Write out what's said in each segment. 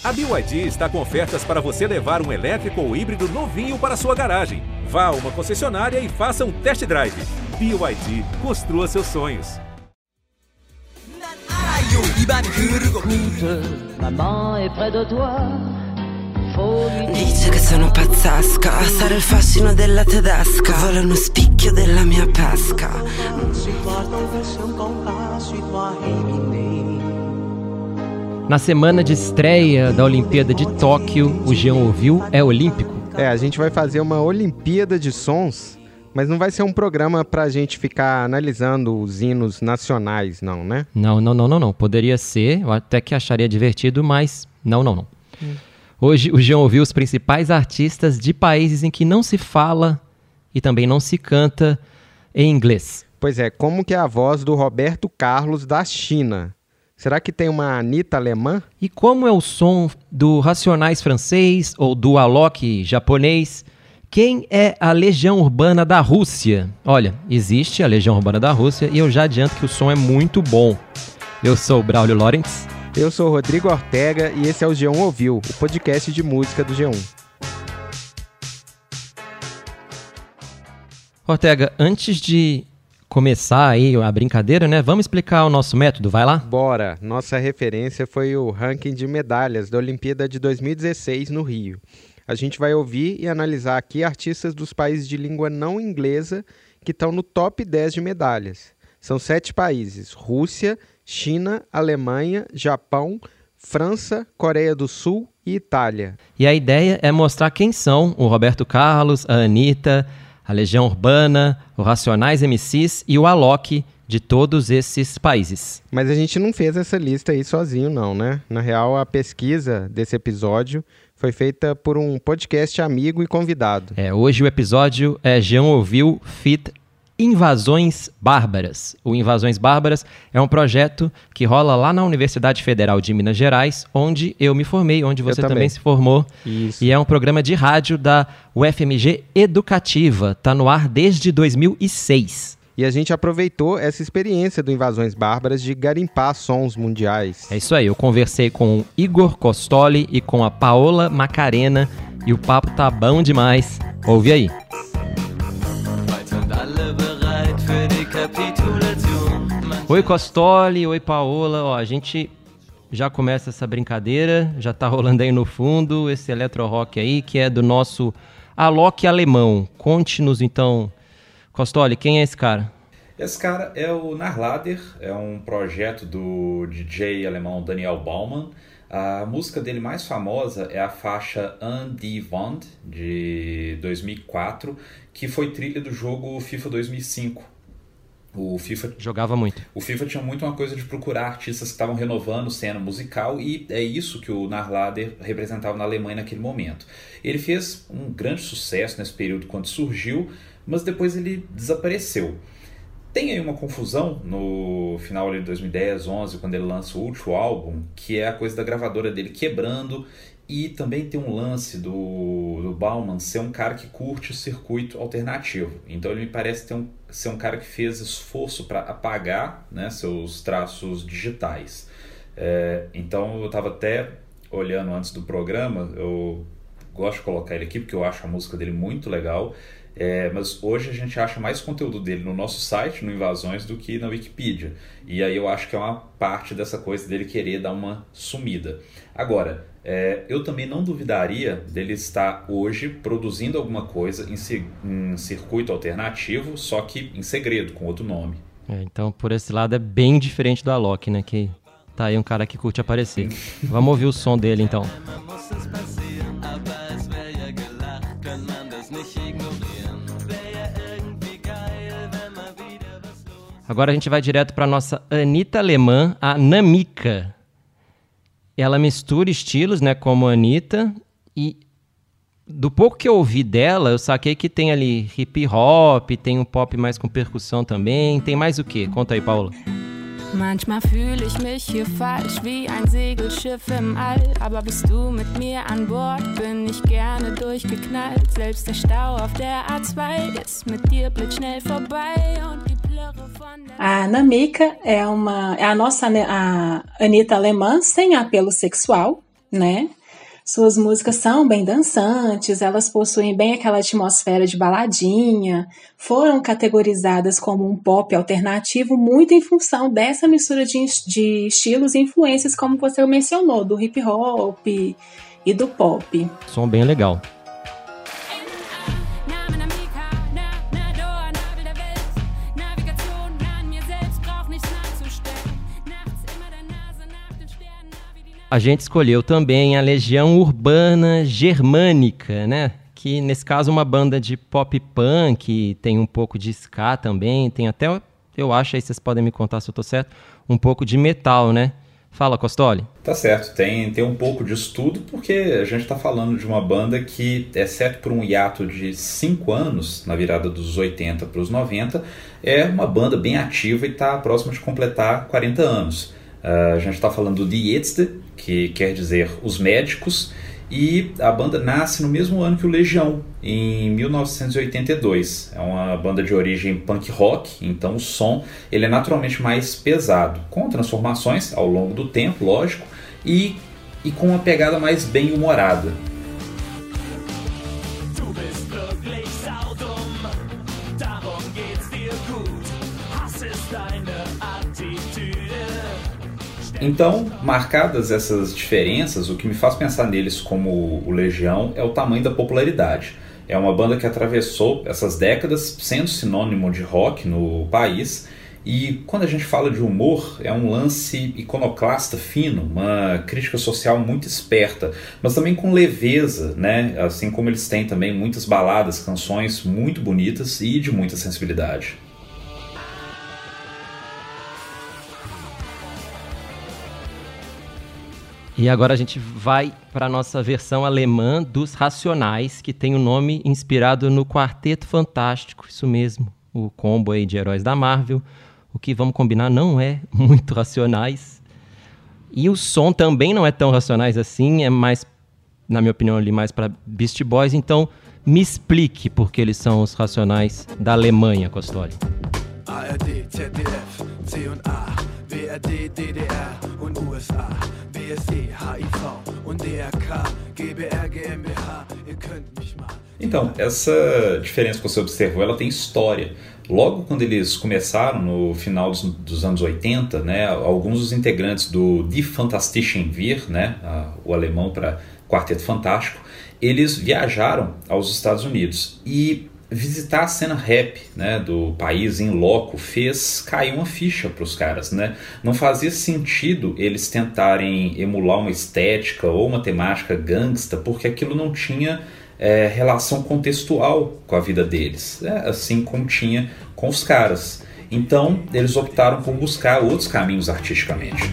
A BYD está com ofertas para você levar um elétrico ou híbrido novinho para sua garagem. Vá a uma concessionária e faça um test drive. BYD, construa seus sonhos. Maman est près de toi. Dice che sono pazzesca, sarà il fascino della tedesca, vuole uno spicchio della mia pesca. Na semana de estreia da Olimpíada de Tóquio, o Jean ouviu é olímpico. A gente vai fazer uma Olimpíada de Sons, mas não vai ser um programa pra gente ficar analisando os hinos nacionais, não, né? Não. Poderia ser, eu até que acharia divertido, mas não. Hoje o Jean ouviu os principais artistas de países em que não se fala e também não se canta em inglês. Pois é, como que é a voz do Roberto Carlos da China? Será que tem uma Anitta alemã? E como é o som do Racionais francês ou do Alok japonês? Quem é a Legião Urbana da Rússia? Olha, existe a Legião Urbana da Rússia e eu já adianto que o som é muito bom. Eu sou o Braulio Lawrence. Eu sou o Rodrigo Ortega e esse é o G1 Ouviu, o podcast de música do G1. Ortega, antes de começar aí a brincadeira, né? Vamos explicar o nosso método, vai lá? Bora! Nossa referência foi o ranking de medalhas da Olimpíada de 2016 no Rio. A gente vai ouvir e analisar aqui artistas dos países de língua não inglesa que estão no top 10 de medalhas. São 7 países: Rússia, China, Alemanha, Japão, França, Coreia do Sul e Itália. E a ideia é mostrar quem são o Roberto Carlos, a Anitta, a Legião Urbana, o Racionais MCs e o Alok de todos esses países. Mas a gente não fez essa lista aí sozinho não, né? Na real, a pesquisa desse episódio foi feita por um podcast amigo e convidado. Hoje o episódio é Jean Ouviu feat. Invasões Bárbaras. O Invasões Bárbaras é um projeto que rola lá na Universidade Federal de Minas Gerais, onde eu me formei, onde você também se formou. Isso. E é um programa de rádio da UFMG Educativa. Está no ar desde 2006. E a gente aproveitou essa experiência do Invasões Bárbaras de garimpar sons mundiais. É isso aí, eu conversei com o Igor Costoli e com a Paola Macarena e o papo tá bom demais. Ouve aí. Oi Costoli, oi Paola, a gente já começa essa brincadeira, já tá rolando aí no fundo esse eletro-rock aí que é do nosso Alok alemão. Conte-nos então, Costoli, quem é esse cara? Esse cara é o Narlader, é um projeto do DJ alemão Daniel Baumann. A música dele mais famosa é a faixa An die Wand, de 2004, que foi trilha do jogo FIFA 2005. O FIFA jogava muito. O FIFA tinha muito uma coisa de procurar artistas que estavam renovando cena musical e é isso que o Narlader representava na Alemanha naquele momento. Ele fez um grande sucesso nesse período quando surgiu, mas depois ele desapareceu. Tem aí uma confusão no final de 2010, 2011, quando ele lança o último álbum, que é a coisa da gravadora dele quebrando, e também tem um lance do Baumann ser um cara que curte o circuito alternativo. Então ele me parece ser um cara que fez esforço para apagar, né, seus traços digitais. Então eu estava até olhando antes do programa, eu gosto de colocar ele aqui porque eu acho a música dele muito legal. Mas hoje a gente acha mais conteúdo dele no nosso site, no Invasões, do que na Wikipedia. E aí eu acho que é uma parte dessa coisa dele querer dar uma sumida. Agora, eu também não duvidaria dele estar hoje produzindo alguma coisa em circuito alternativo, só que em segredo, com outro nome. Então, por esse lado, é bem diferente do Alok, né? Que tá aí um cara que curte aparecer. Vamos ouvir o som dele, então. Agora a gente vai direto para nossa Anitta alemã, a Namika. Ela mistura estilos, né, como a Anitta, e do pouco que eu ouvi dela, eu saquei que tem ali hip hop, tem um pop mais com percussão também, tem mais o quê? Conta aí, Paola. Manchmal fühle ich mich hier falsch wie ein Segelschiff im All, aber bist du mit mir an Bord, bin ich gerne durchgeknallt. Selbst der Stau auf der A2 ist mit dir blitzschnell vorbei und die Plörre von der... A Namika é a nossa a Anitta alemã sem apelo sexual. né? Suas músicas são bem dançantes, elas possuem bem aquela atmosfera de baladinha, foram categorizadas como um pop alternativo muito em função dessa mistura de estilos e influências, como você mencionou, do hip hop e do pop. Som bem legal. A gente escolheu também a Legião Urbana Germânica, né? Que, nesse caso, é uma banda de pop punk, tem um pouco de ska também, tem até, eu acho, aí vocês podem me contar se eu tô certo, um pouco de metal, né? Fala, Costoli. Tá certo, tem um pouco disso tudo, porque a gente tá falando de uma banda que, exceto por um hiato de 5 anos, na virada dos 80 para os 90, é uma banda bem ativa e tá próxima de completar 40 anos. A gente está falando de Ärzte, que quer dizer os médicos, e a banda nasce no mesmo ano que o Legião, em 1982. É uma banda de origem punk rock, então o som ele é naturalmente mais pesado, com transformações ao longo do tempo, lógico, e com uma pegada mais bem-humorada. Então, marcadas essas diferenças, o que me faz pensar neles como o Legião é o tamanho da popularidade. É uma banda que atravessou essas décadas sendo sinônimo de rock no país, e quando a gente fala de humor, é um lance iconoclasta fino, uma crítica social muito esperta, mas também com leveza, né? Assim como eles têm também muitas baladas, canções muito bonitas e de muita sensibilidade. E agora a gente vai para a nossa versão alemã dos Racionais, que tem o nome inspirado no Quarteto Fantástico, isso mesmo, o combo aí de heróis da Marvel. O que, vamos combinar, não é muito Racionais. E o som também não é tão Racionais assim, é mais, na minha opinião, ali mais para Beastie Boys. Então, me explique por que eles são os Racionais da Alemanha, Costoli. ARD, ZDF, C&A, BRD, DDR und USA, BSE, HIV und DRK, GBR, GmbH, ihr könnt mich mal. Então, essa diferença que você observou, ela tem história. Logo quando eles começaram, no final dos anos 80, né, alguns dos integrantes do Die Fantastischen Vier, né, o alemão para Quarteto Fantástico, eles viajaram aos Estados Unidos e visitar a cena rap, né, do país em loco fez cair uma ficha para os caras, né? Não fazia sentido eles tentarem emular uma estética ou uma temática gangsta, porque aquilo não tinha relação contextual com a vida deles, né? Assim como tinha com os caras. Então, eles optaram por buscar outros caminhos artisticamente.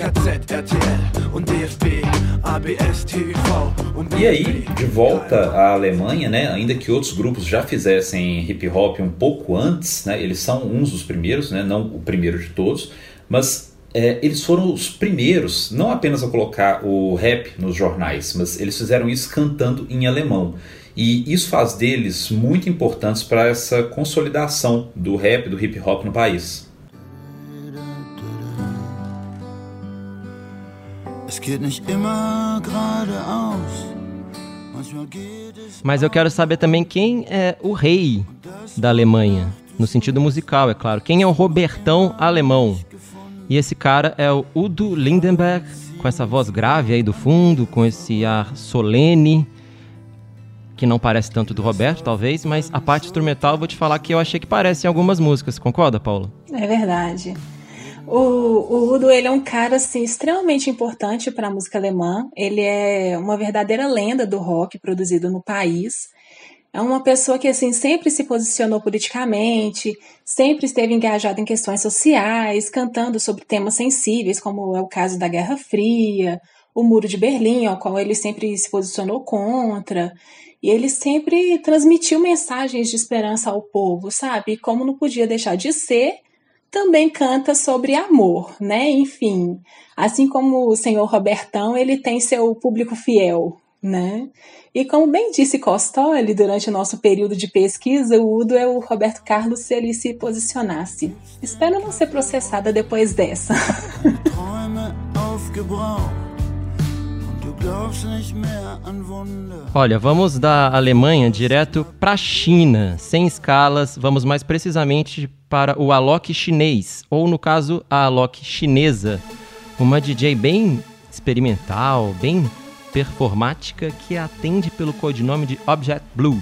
E aí, de volta à Alemanha, né, ainda que outros grupos já fizessem hip hop um pouco antes, né, eles são uns dos primeiros, né, não o primeiro de todos, mas eles foram os primeiros, não apenas a colocar o rap nos jornais, mas eles fizeram isso cantando em alemão. E isso faz deles muito importantes para essa consolidação do rap, do hip hop no país. Mas eu quero saber também quem é o rei da Alemanha, no sentido musical, é claro. Quem é o Robertão alemão? E esse cara é o Udo Lindenberg, com essa voz grave aí do fundo, com esse ar solene, que não parece tanto do Roberto, talvez, mas a parte instrumental eu vou te falar que eu achei que parece em algumas músicas. Concorda, Paula? É verdade. O Udo, ele é um cara assim, extremamente importante para a música alemã. Ele é uma verdadeira lenda do rock produzido no país. É uma pessoa que assim, sempre se posicionou politicamente, sempre esteve engajado em questões sociais, cantando sobre temas sensíveis, como é o caso da Guerra Fria, o Muro de Berlim, ao qual ele sempre se posicionou contra. E ele sempre transmitiu mensagens de esperança ao povo, sabe? E como não podia deixar de ser, também canta sobre amor, né? Enfim, assim como o senhor Robertão, ele tem seu público fiel, né? E como bem disse Costoli, durante o nosso período de pesquisa, o Udo é o Roberto Carlos se ele se posicionasse. Espero não ser processada depois dessa. Olha, vamos da Alemanha direto para a China, sem escalas, vamos mais precisamente para o Alok chinês, ou no caso a Alok chinesa, uma DJ bem experimental, bem performática, que atende pelo codinome de Object Blue.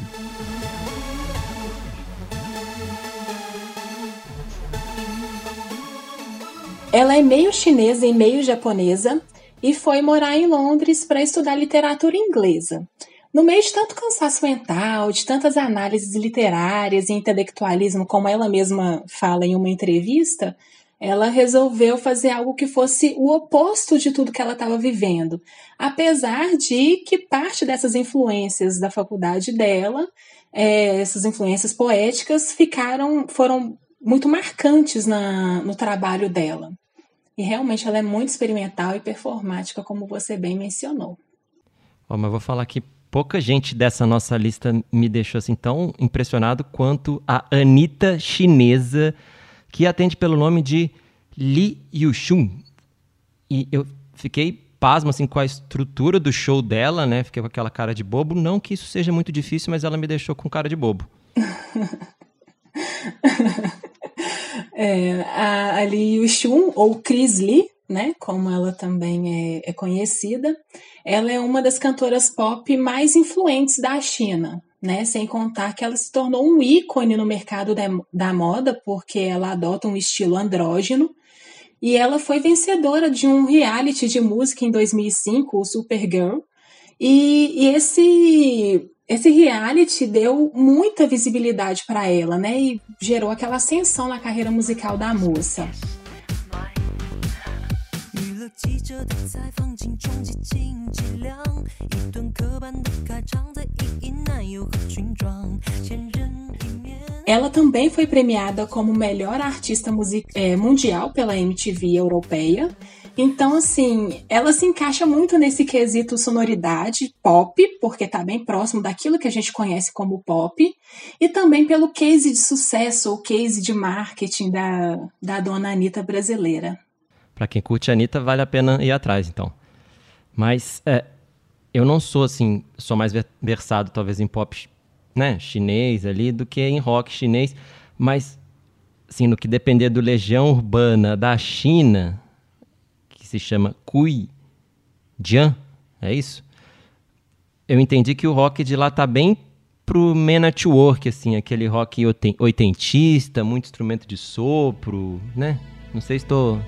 Ela é meio chinesa e meio japonesa e foi morar em Londres para estudar literatura inglesa. No meio de tanto cansaço mental, de tantas análises literárias e intelectualismo, como ela mesma fala em uma entrevista, ela resolveu fazer algo que fosse o oposto de tudo que ela estava vivendo. Apesar de que parte dessas influências da faculdade dela, essas influências poéticas, foram muito marcantes no trabalho dela. E realmente ela é muito experimental e performática, como você bem mencionou. Mas eu vou falar que pouca gente dessa nossa lista me deixou assim tão impressionado quanto a Anitta chinesa, que atende pelo nome de Li Yushun. E eu fiquei pasmo assim, com a estrutura do show dela, né? Fiquei com aquela cara de bobo. Não que isso seja muito difícil, mas ela me deixou com cara de bobo. A Li Yushun, ou Chris Lee, né, como ela também é conhecida, ela é uma das cantoras pop mais influentes da China, né, sem contar que ela se tornou um ícone no mercado da moda, porque ela adota um estilo andrógeno, e ela foi vencedora de um reality de música em 2005, o Supergirl, e esse reality deu muita visibilidade para ela, né? E gerou aquela ascensão na carreira musical da moça. Ela também foi premiada como melhor artista mundial pela MTV europeia. Então, assim, ela se encaixa muito nesse quesito sonoridade pop, porque está bem próximo daquilo que a gente conhece como pop, e também pelo case de sucesso ou case de marketing da dona Anitta brasileira. Para quem curte a Anitta, vale a pena ir atrás, então. Mas eu não sou, assim, sou mais versado talvez em pop, né, chinês ali, do que em rock chinês, mas, assim, no que depender do Legião Urbana da China, que se chama Cui Jian, é isso? Eu entendi que o rock de lá tá bem pro Man at Work, assim, aquele rock oitentista, muito instrumento de sopro, né? Não sei se estou...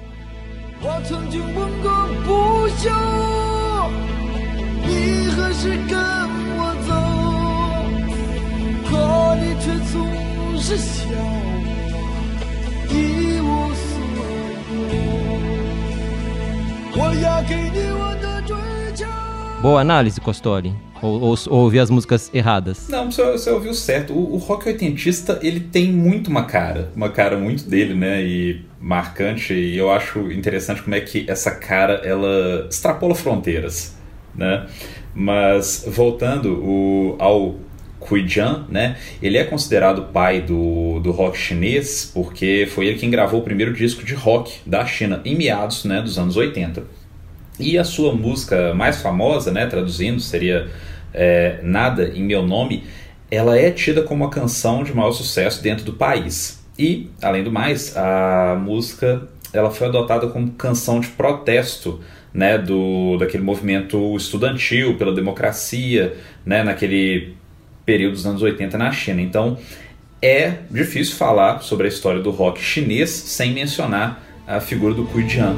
Boa análise, Costoli? Ou ouvi as músicas erradas? Não, você ouviu certo. O rock oitentista, ele tem muito uma cara muito dele, né, e marcante, e eu acho interessante como é que essa cara, ela extrapola fronteiras, né, mas voltando ao Cui Jian, né, ele é considerado o pai do rock chinês, porque foi ele quem gravou o primeiro disco de rock da China, em meados, né, dos anos 80. E a sua música mais famosa, né, traduzindo, seria Nada em Meu Nome, ela é tida como a canção de maior sucesso dentro do país. E, além do mais, a música ela foi adotada como canção de protesto, né, daquele movimento estudantil pela democracia, né, naquele período dos anos 80 na China. Então, é difícil falar sobre a história do rock chinês sem mencionar a figura do Cui Jian.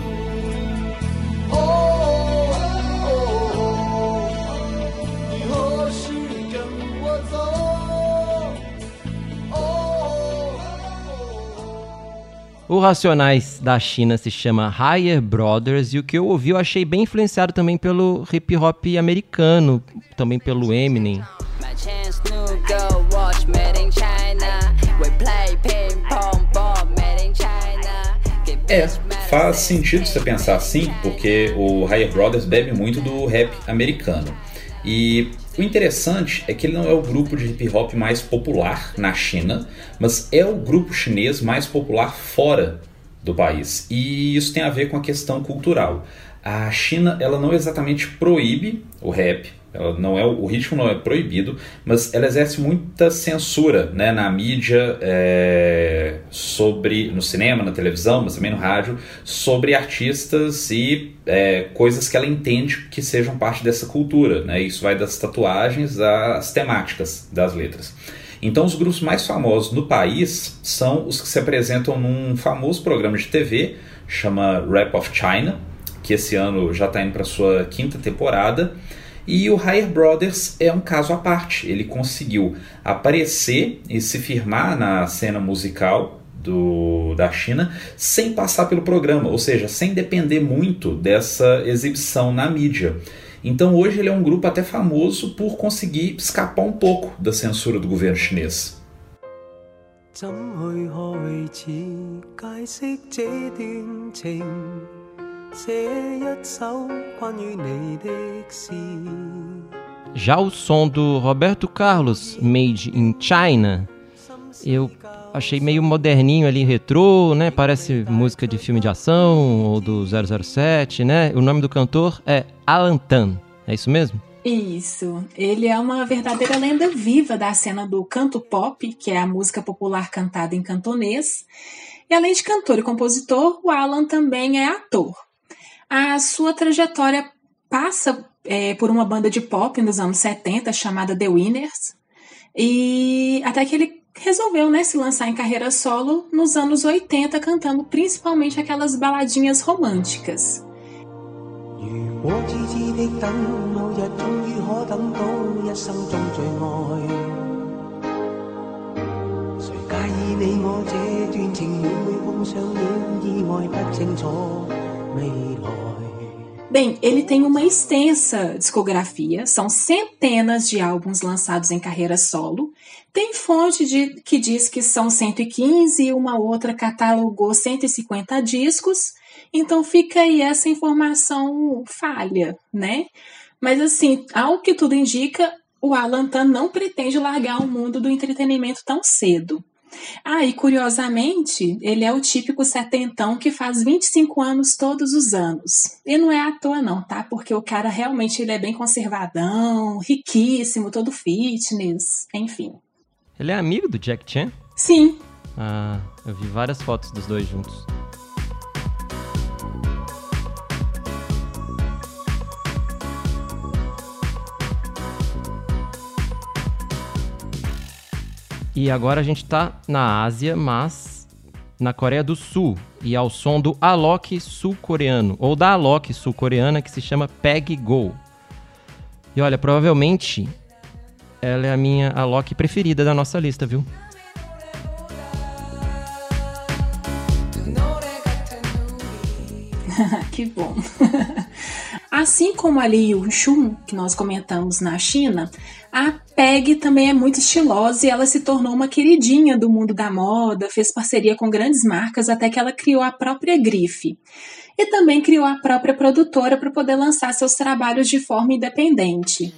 O Racionais da China se chama Higher Brothers, e o que eu ouvi eu achei bem influenciado também pelo hip hop americano, também pelo Eminem. Faz sentido você pensar assim, porque o Higher Brothers bebe muito do rap americano. E o interessante é que ele não é o grupo de hip hop mais popular na China, mas é o grupo chinês mais popular fora do país. E isso tem a ver com a questão cultural. A China, ela não exatamente proíbe o rap, o ritmo não é proibido, mas ela exerce muita censura, né, na mídia, no cinema, na televisão, mas também no rádio, sobre artistas e coisas que ela entende que sejam parte dessa cultura, né? Isso vai das tatuagens às temáticas das letras. Então, os grupos mais famosos no país são os que se apresentam num famoso programa de TV, chama Rap of China, que esse ano já está indo para sua 5ª temporada. E o Higher Brothers é um caso à parte. Ele conseguiu aparecer e se firmar na cena musical da China sem passar pelo programa, ou seja, sem depender muito dessa exibição na mídia. Então hoje ele é um grupo até famoso por conseguir escapar um pouco da censura do governo chinês. Já o som do Roberto Carlos, Made in China, eu achei meio moderninho ali, retrô, né? Parece música de filme de ação ou do 007, né? O nome do cantor é Alan Tan, é isso mesmo? Isso, ele é uma verdadeira lenda viva da cena do canto pop, que é a música popular cantada em cantonês. E além de cantor e compositor, o Alan também é ator. A sua trajetória passa por uma banda de pop nos anos 70 chamada The Winners, e até que ele resolveu, né, se lançar em carreira solo nos anos 80, cantando principalmente aquelas baladinhas românticas. Bem, ele tem uma extensa discografia, são centenas de álbuns lançados em carreira solo. Tem fonte que diz que são 115 e uma outra catalogou 150 discos, então fica aí essa informação falha, né? Mas assim, ao que tudo indica, o Alan Tan não pretende largar o mundo do entretenimento tão cedo. E curiosamente, ele é o típico setentão que faz 25 anos todos os anos. E não é à toa não, tá? Porque o cara realmente ele é bem conservadão, riquíssimo, todo fitness, enfim. Ele é amigo do Jack Chan? Sim. Eu vi várias fotos dos dois juntos. E agora a gente tá na Ásia, mas na Coreia do Sul. E ao som do Alok sul-coreano, ou da Alok sul-coreana, que se chama Peg Go. E olha, provavelmente ela é a minha Alok preferida da nossa lista, viu? Que bom. Assim como a Lee Yun-chun, que nós comentamos na China, a Peg também é muito estilosa e ela se tornou uma queridinha do mundo da moda, fez parceria com grandes marcas até que ela criou a própria grife. E também criou a própria produtora para poder lançar seus trabalhos de forma independente.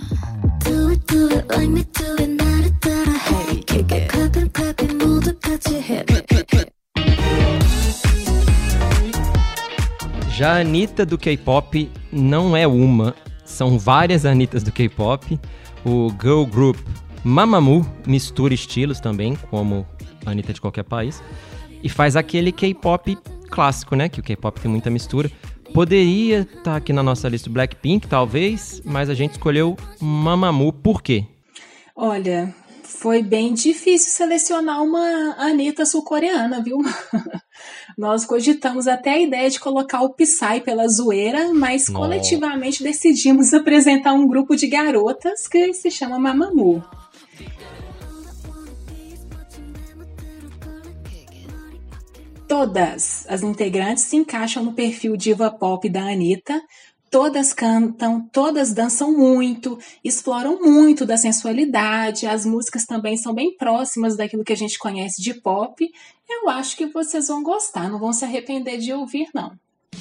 Já a Anitta do K-pop não é uma, são várias Anitas do K-pop. O girl group Mamamoo mistura estilos também, como a Anitta de qualquer país, e faz aquele K-pop clássico, né? Que o K-pop tem muita mistura. Poderia estar aqui na nossa lista Blackpink, talvez, mas a gente escolheu Mamamoo. Por quê? Olha, foi bem difícil selecionar uma Anitta sul-coreana, viu? Nós cogitamos até a ideia de colocar o Psy pela zoeira, mas coletivamente decidimos apresentar um grupo de garotas que se chama Mamamoo. Todas as integrantes se encaixam no perfil diva pop da Anitta. Todas cantam, todas dançam muito, exploram muito da sensualidade, as músicas também são bem próximas daquilo que a gente conhece de pop. Eu acho que vocês vão gostar, não vão se arrepender de ouvir, não.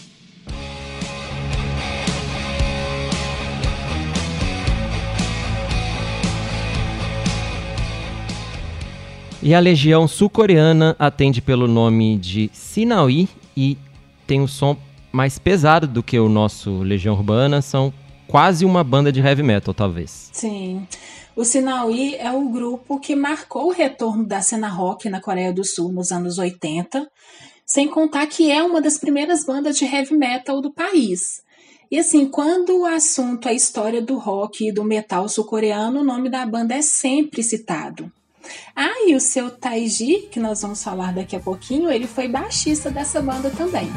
E a Legião Sul-Coreana atende pelo nome de Sinawi e tem um som mais pesado do que o nosso Legião Urbana, são quase uma banda de heavy metal, talvez. Sim. O Sinal-I é o grupo que marcou o retorno da cena rock na Coreia do Sul nos anos 80, sem contar que é uma das primeiras bandas de heavy metal do país. E assim, quando o assunto é a história do rock e do metal sul-coreano, o nome da banda é sempre citado. Ah, e o Seo Taiji, que nós vamos falar daqui a pouquinho, ele foi baixista dessa banda também.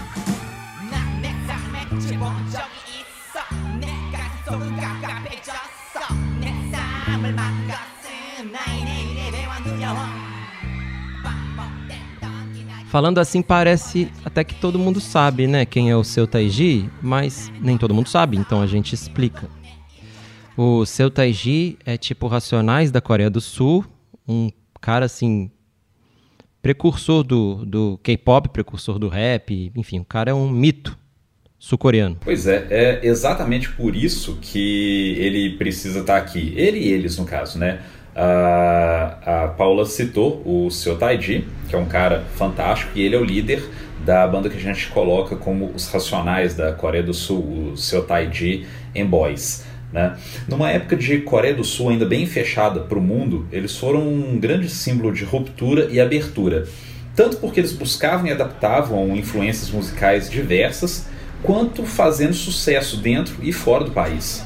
Falando assim, parece até que todo mundo sabe, né, quem é o Seo Taiji, mas nem todo mundo sabe, então a gente explica. O Seo Taiji é tipo Racionais da Coreia do Sul, um cara assim, precursor do K-pop, precursor do rap, enfim, o cara é um mito sul-coreano. Pois é exatamente por isso que ele precisa estar aqui. Ele e eles, no caso, né? A Paula citou o Seo Taiji, que é um cara fantástico, e ele é o líder da banda que a gente coloca como os Racionais da Coreia do Sul, o Seo Taiji and Boys, né? Numa época de Coreia do Sul ainda bem fechada para o mundo, eles foram um grande símbolo de ruptura e abertura, tanto porque eles buscavam e adaptavam influências musicais diversas, quanto fazendo sucesso dentro e fora do país.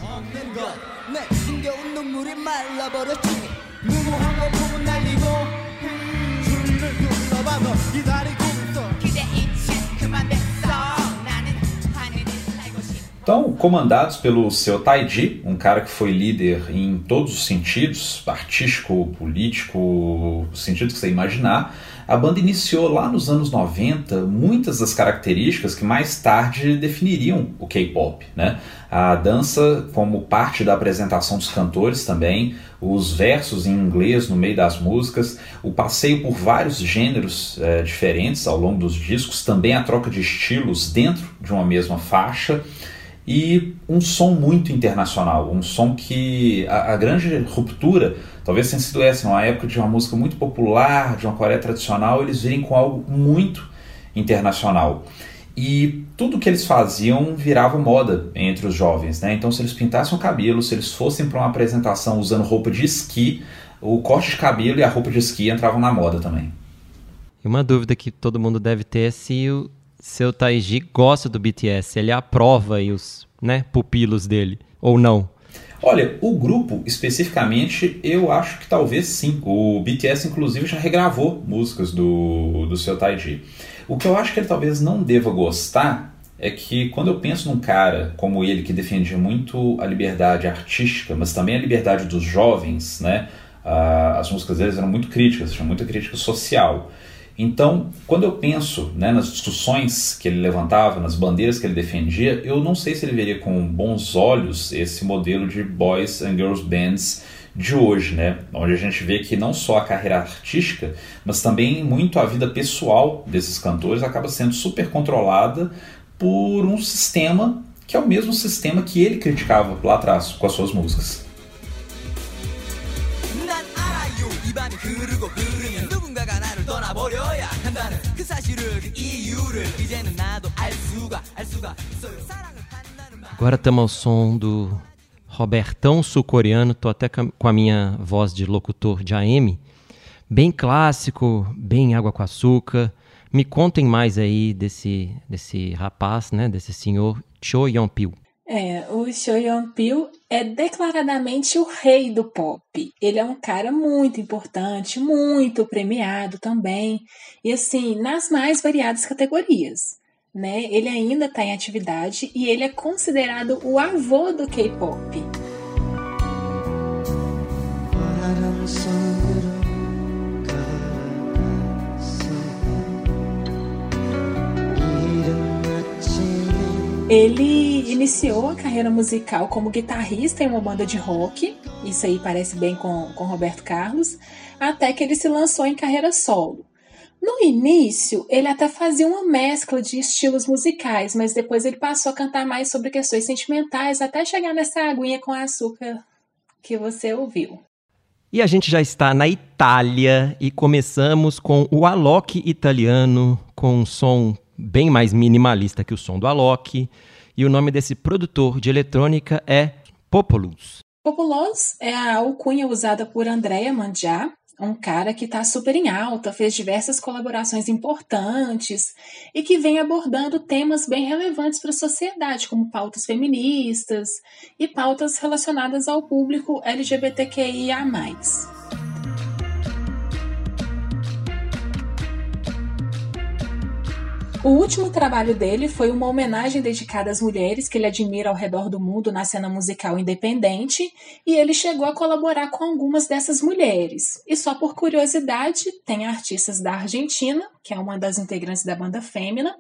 Então, comandados pelo Seo Taiji, um cara que foi líder em todos os sentidos, artístico, político, o sentido que você imaginar, a banda iniciou lá nos anos 90 muitas das características que mais tarde definiriam o K-pop, né? A dança como parte da apresentação dos cantores também, os versos em inglês no meio das músicas, o passeio por vários gêneros diferentes ao longo dos discos, também a troca de estilos dentro de uma mesma faixa, e um som muito internacional, um som que a grande ruptura talvez tenha sido essa, numa época de uma música muito popular, de uma Coreia tradicional, eles virem com algo muito internacional. E tudo que eles faziam virava moda entre os jovens, né? Então, se eles pintassem o cabelo, se eles fossem para uma apresentação usando roupa de esqui, o corte de cabelo e a roupa de esqui entravam na moda também. E uma dúvida que todo mundo deve ter é se o Seo Taiji gosta do BTS, ele aprova aí os, né, pupilos dele, ou não? Olha, o grupo especificamente, eu acho que talvez sim. O BTS inclusive já regravou músicas do Seo Taiji. O que eu acho que ele talvez não deva gostar é que quando eu penso num cara como ele, que defendia muito a liberdade artística, mas também a liberdade dos jovens, né? As músicas deles eram muito críticas, tinha muita crítica social. Então, quando eu penso, né, nas discussões que ele levantava, nas bandeiras que ele defendia, eu não sei se ele veria com bons olhos esse modelo de boys and girls bands de hoje, né? Onde a gente vê que não só a carreira artística, mas também muito a vida pessoal desses cantores acaba sendo super controlada por um sistema que é o mesmo sistema que ele criticava lá atrás com as suas músicas. Agora estamos ao som do Robertão sul-coreano, tô até com a minha voz de locutor de AM, bem clássico, bem água com açúcar. Me contem mais aí desse rapaz, né, desse senhor Cho Yeon-pil. O Cho Yeon-pil é declaradamente o rei do pop. Ele é um cara muito importante, muito premiado também, e assim, nas mais variadas categorias, né? Ele ainda está em atividade e ele é considerado o avô do K-pop. Ele iniciou a carreira musical como guitarrista em uma banda de rock, isso aí parece bem com Roberto Carlos, até que ele se lançou em carreira solo. No início, ele até fazia uma mescla de estilos musicais, mas depois ele passou a cantar mais sobre questões sentimentais, até chegar nessa aguinha com açúcar que você ouviu. E a gente já está na Itália e começamos com o Alok italiano, com um som bem mais minimalista que o som do Alok. E o nome desse produtor de eletrônica é Populous. Populous é a alcunha usada por Andrea Mandiá, um cara que está super em alta, fez diversas colaborações importantes e que vem abordando temas bem relevantes para a sociedade, como pautas feministas e pautas relacionadas ao público LGBTQIA+. O último trabalho dele foi uma homenagem dedicada às mulheres que ele admira ao redor do mundo na cena musical independente, e ele chegou a colaborar com algumas dessas mulheres. E só por curiosidade, tem artistas da Argentina, que é uma das integrantes da banda Fémina,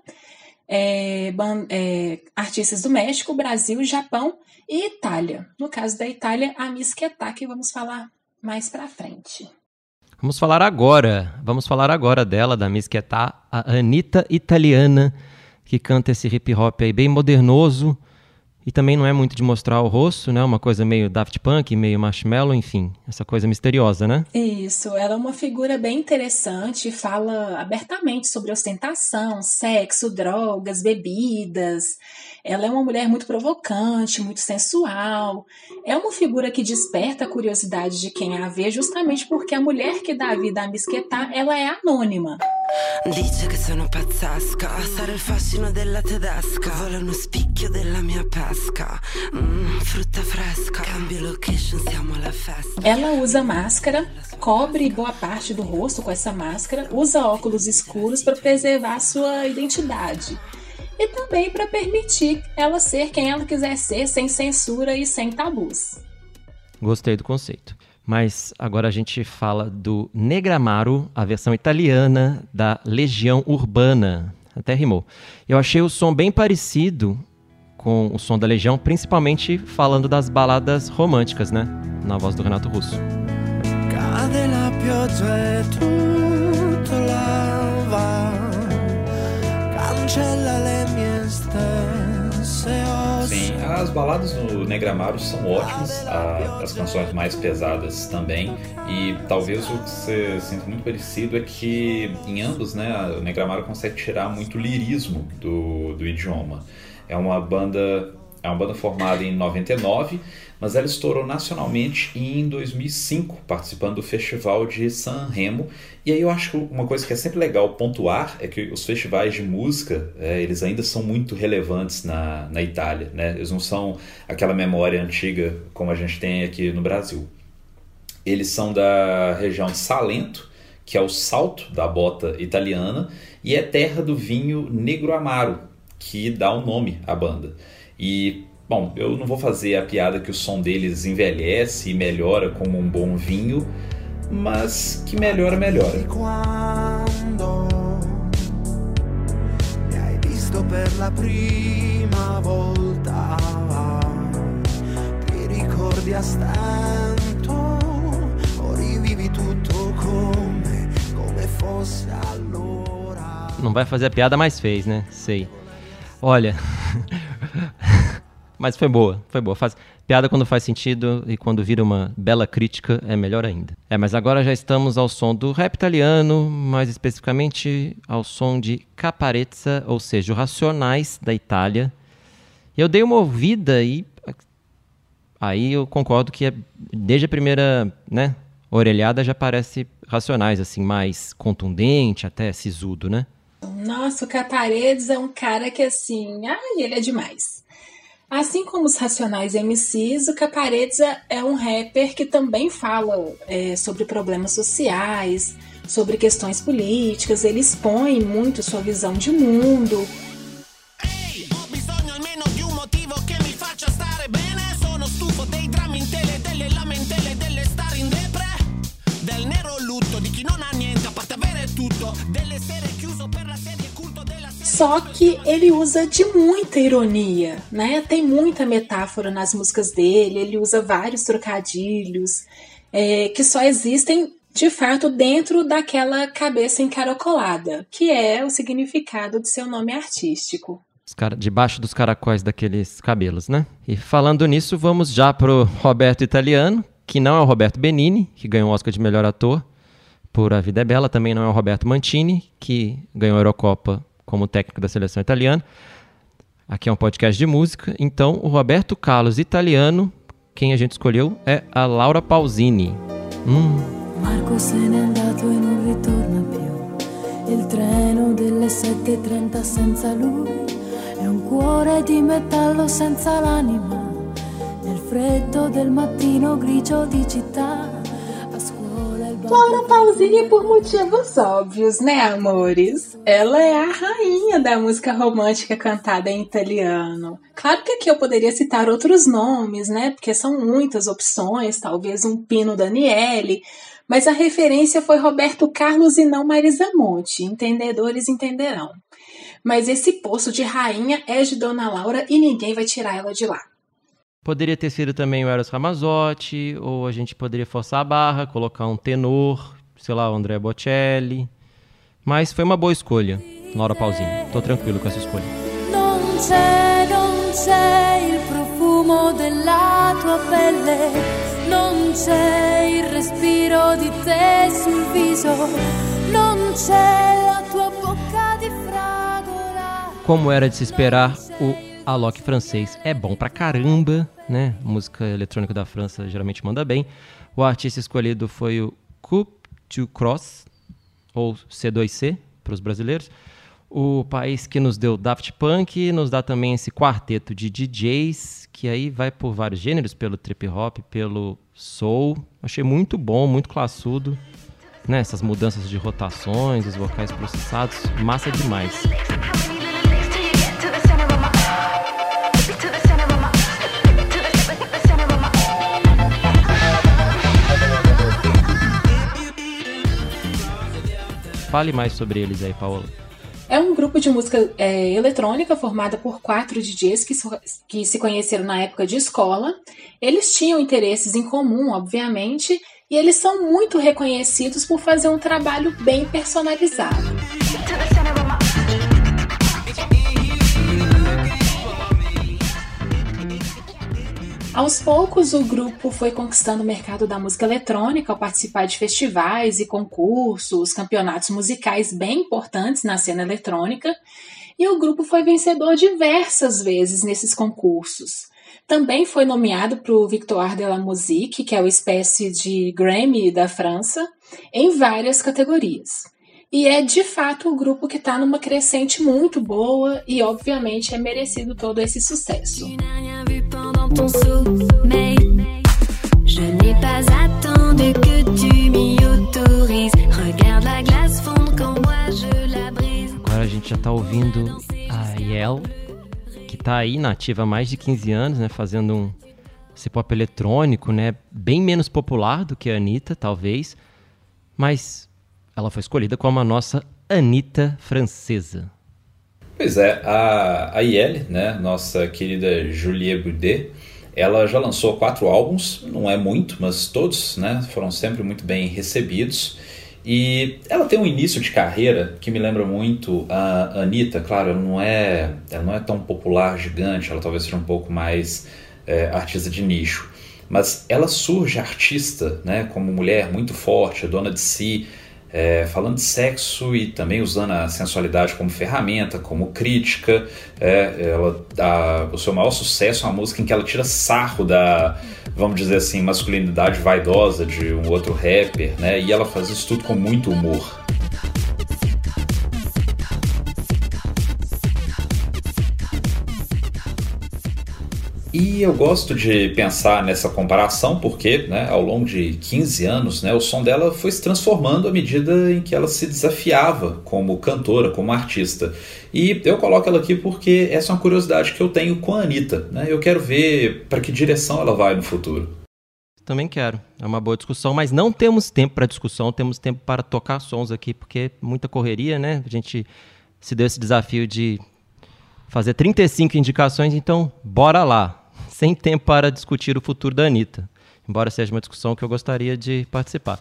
artistas do México, Brasil, Japão e Itália. No caso da Itália, a Miss Ketá, que vamos falar mais pra frente. Vamos falar agora dela, da Miss Ketá, a Anitta Italiana, que canta esse hip hop aí bem modernoso e também não é muito de mostrar o rosto, né? Uma coisa meio Daft Punk, meio Marshmello, enfim, essa coisa misteriosa, né? Isso, ela é uma figura bem interessante, fala abertamente sobre ostentação, sexo, drogas, bebidas. Ela é uma mulher muito provocante, muito sensual. É uma figura que desperta a curiosidade de quem a vê, justamente porque a mulher que dá vida à Miss Ketá, ela é anônima. Dice che sono pazzesca, sarà il fascino della tedesca, vuole uno spicchio della mia pesca, frutta fresca, cambio location, siamo alla festa. Ela usa máscara, cobre boa parte do rosto com essa máscara, usa óculos escuros para preservar a sua identidade. E também para permitir ela ser quem ela quiser ser, sem censura e sem tabus. Gostei do conceito. Mas agora a gente fala do Negramaro, a versão italiana da Legião Urbana. Até rimou. Eu achei o som bem parecido com o som da Legião, principalmente falando das baladas românticas, né? Na voz do Renato Russo. Cade la pioggia e tutto lava, cancella le mie stesse ossa. Sim, as baladas do Negramaro são ótimas, as canções mais pesadas também, e talvez o que você sinta muito parecido é que em ambos, né, o Negramaro consegue tirar muito lirismo do idioma. É uma banda formada em 99, mas ela estourou nacionalmente em 2005, participando do Festival de San Remo. E aí eu acho que uma coisa que é sempre legal pontuar é que os festivais de música, eles ainda são muito relevantes na Itália, né? Eles não são aquela memória antiga como a gente tem aqui no Brasil. Eles são da região de Salento, que é o salto da bota italiana, e é terra do vinho Negro Amaro, que dá o nome à banda. E, bom, eu não vou fazer a piada que o som deles envelhece e melhora como um bom vinho, mas que melhora. Quando mi hai visto per la prima volta, ti ricordi a stento, o rivivi tutto come fosse allora. Não vai fazer a piada, mas fez, né? Sei. Olha... Mas foi boa. Piada quando faz sentido e quando vira uma bela crítica é melhor ainda. Mas agora já estamos ao som do rap italiano, mais especificamente ao som de Caparezza, ou seja, o Racionais da Itália. Eu dei uma ouvida e aí eu concordo que desde a primeira, né, orelhada já parece Racionais, assim, mais contundente, até sisudo, né? Nossa, o Caparezza é um cara que, assim, ele é demais. Assim como os Racionais MCs, o Caparezza é um rapper que também fala sobre problemas sociais, sobre questões políticas, ele expõe muito sua visão de mundo. Só que ele usa de muita ironia, né? Tem muita metáfora nas músicas dele, ele usa vários trocadilhos que só existem, de fato, dentro daquela cabeça encaracolada, que é o significado de seu nome artístico. Debaixo dos caracóis daqueles cabelos, né? E falando nisso, vamos já pro Roberto Italiano, que não é o Roberto Benigni, que ganhou o Oscar de melhor ator por A Vida é Bela, também não é o Roberto Mantini, que ganhou a Eurocopa como técnico da seleção italiana. Aqui é um podcast de música, então o Roberto Carlos italiano, quem a gente escolheu é a Laura Pausini. Marco se n'è andato e non ritorna più. Il treno delle 7:30 senza lui è un cuore di metallo senza l'anima. Nel freddo del mattino grigio di città. Laura Pausini por motivos óbvios, né, amores? Ela é a rainha da música romântica cantada em italiano. Claro que aqui eu poderia citar outros nomes, né? Porque são muitas opções, talvez um Pino Daniele, mas a referência foi Roberto Carlos e não Marisa Monte. Entendedores entenderão. Mas esse posto de rainha é de Dona Laura e ninguém vai tirar ela de lá. Poderia ter sido também o Eros Ramazzotti, ou a gente poderia forçar a barra, colocar um tenor, sei lá, o Andrea Bocelli. Mas foi uma boa escolha, Laura Pausini. Tô tranquilo com essa escolha. Non c'è il profumo della tua pelle, non c'è il respiro di te sul viso, non c'è la tua bocca di fragola. Como era de se esperar, o Alok francês é bom pra caramba, né? A música eletrônica da França geralmente manda bem. O artista escolhido foi o Coupe du Cross, ou C2C, para os brasileiros. O país que nos deu Daft Punk, nos dá também esse quarteto de DJs, que aí vai por vários gêneros, pelo trip hop, pelo soul. Achei muito bom, muito classudo, né? Essas mudanças de rotações, os vocais processados, massa demais. Fale mais sobre eles aí, Paola. É um grupo de música eletrônica formada por 4 DJs que se conheceram na época de escola. Eles tinham interesses em comum, obviamente, e eles são muito reconhecidos por fazer um trabalho bem personalizado. Aos poucos, o grupo foi conquistando o mercado da música eletrônica ao participar de festivais e concursos, campeonatos musicais bem importantes na cena eletrônica, e o grupo foi vencedor diversas vezes nesses concursos. Também foi nomeado para o Victoire de la Musique, que é uma espécie de Grammy da França, em várias categorias. E é, de fato, o grupo que está numa crescente muito boa e, obviamente, é merecido todo esse sucesso. Ton sommeil, je n'ai pas attendu que tu m'y autorises. Regarde la glace fondre quand moi je la brise. Agora a gente já tá ouvindo a Yael, que tá aí na ativa há mais de 15 anos, né, fazendo esse pop eletrônico, né, bem menos popular do que a Anitta, talvez, mas ela foi escolhida como a nossa Anitta francesa. Pois é, a Yael, né, nossa querida Juliette Boudet, ela já lançou 4 álbuns, não é muito, mas todos, né, foram sempre muito bem recebidos. E ela tem um início de carreira que me lembra muito a Anitta. Claro, ela não é tão popular, gigante, ela talvez seja um pouco mais artista de nicho. Mas ela surge artista, né, como mulher muito forte, dona de si, falando de sexo e também usando a sensualidade como ferramenta, como crítica. O seu maior sucesso é uma música em que ela tira sarro da, vamos dizer assim, masculinidade vaidosa de um outro rapper, né? E ela faz isso tudo com muito humor. E eu gosto de pensar nessa comparação porque, né, ao longo de 15 anos, né, o som dela foi se transformando à medida em que ela se desafiava como cantora, como artista. E eu coloco ela aqui porque essa é uma curiosidade que eu tenho com a Anitta, né? Eu quero ver para que direção ela vai no futuro. Também quero. É uma boa discussão, mas não temos tempo para discussão, temos tempo para tocar sons aqui, porque muita correria, né? A gente se deu esse desafio de fazer 35 indicações, então bora lá. Sem tempo para discutir o futuro da Anitta, embora seja uma discussão que eu gostaria de participar.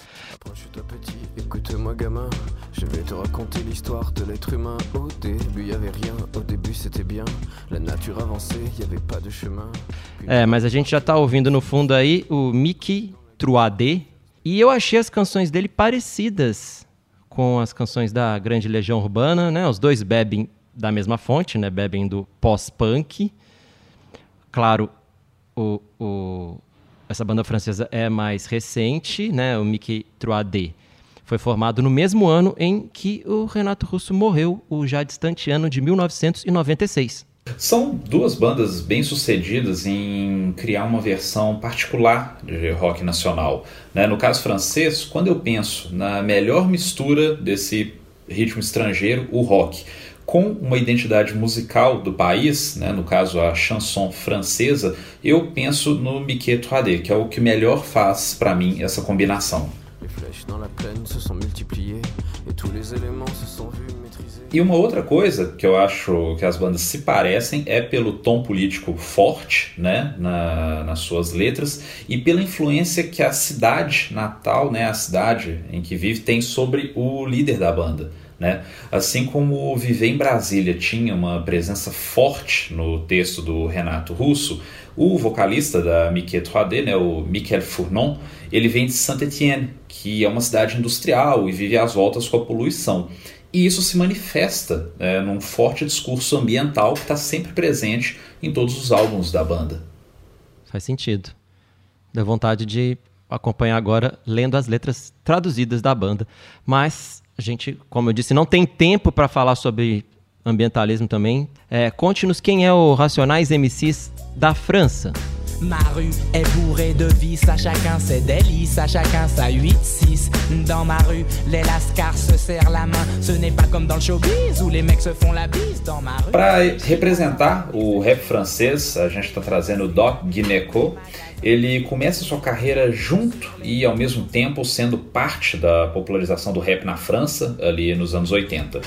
Mas a gente já está ouvindo no fundo aí o Mickey Truade, e eu achei as canções dele parecidas com as canções da Grande Legião Urbana, né? Os dois bebem da mesma fonte, né? Bebem do pós-punk. Claro, essa banda francesa é mais recente, né? O Mickey 3D foi formado no mesmo ano em que o Renato Russo morreu, o já distante ano de 1996. São duas bandas bem-sucedidas em criar uma versão particular de rock nacional, né? No caso francês, quando eu penso na melhor mistura desse ritmo estrangeiro, o rock, com uma identidade musical do país, né? No caso a chanson francesa, eu penso no Mickey 3D, que é o que melhor faz para mim essa combinação. E uma outra coisa que eu acho que as bandas se parecem é pelo tom político forte, né, nas suas letras, e pela influência que a cidade natal, né, a cidade em que vive, tem sobre o líder da banda. Né? Assim como Viver em Brasília tinha uma presença forte no texto do Renato Russo, o vocalista da Mickey 3D, né, o Michel Fournon, ele vem de Saint-Étienne, que é uma cidade industrial e vive às voltas com a poluição. E isso se manifesta num forte discurso ambiental que está sempre presente em todos os álbuns da banda. Faz sentido. Dá vontade de acompanhar agora lendo as letras traduzidas da banda. Mas a gente, como eu disse, não tem tempo para falar sobre ambientalismo também. Conte-nos quem é o Racionais MCs da França. Ma rue est bourrée de vices, à chacun ses délices, à chacun sa 8-6. Dans ma rue, les lascars se serrent la main. Ce n'est pas comme dans le showbiz où les mecs se font la bise. Dans ma rue. Para representar o rap francês, a gente está trazendo o Doc Gynéco. Ele começa sua carreira junto e ao mesmo tempo sendo parte da popularização do rap na França, ali nos anos 80.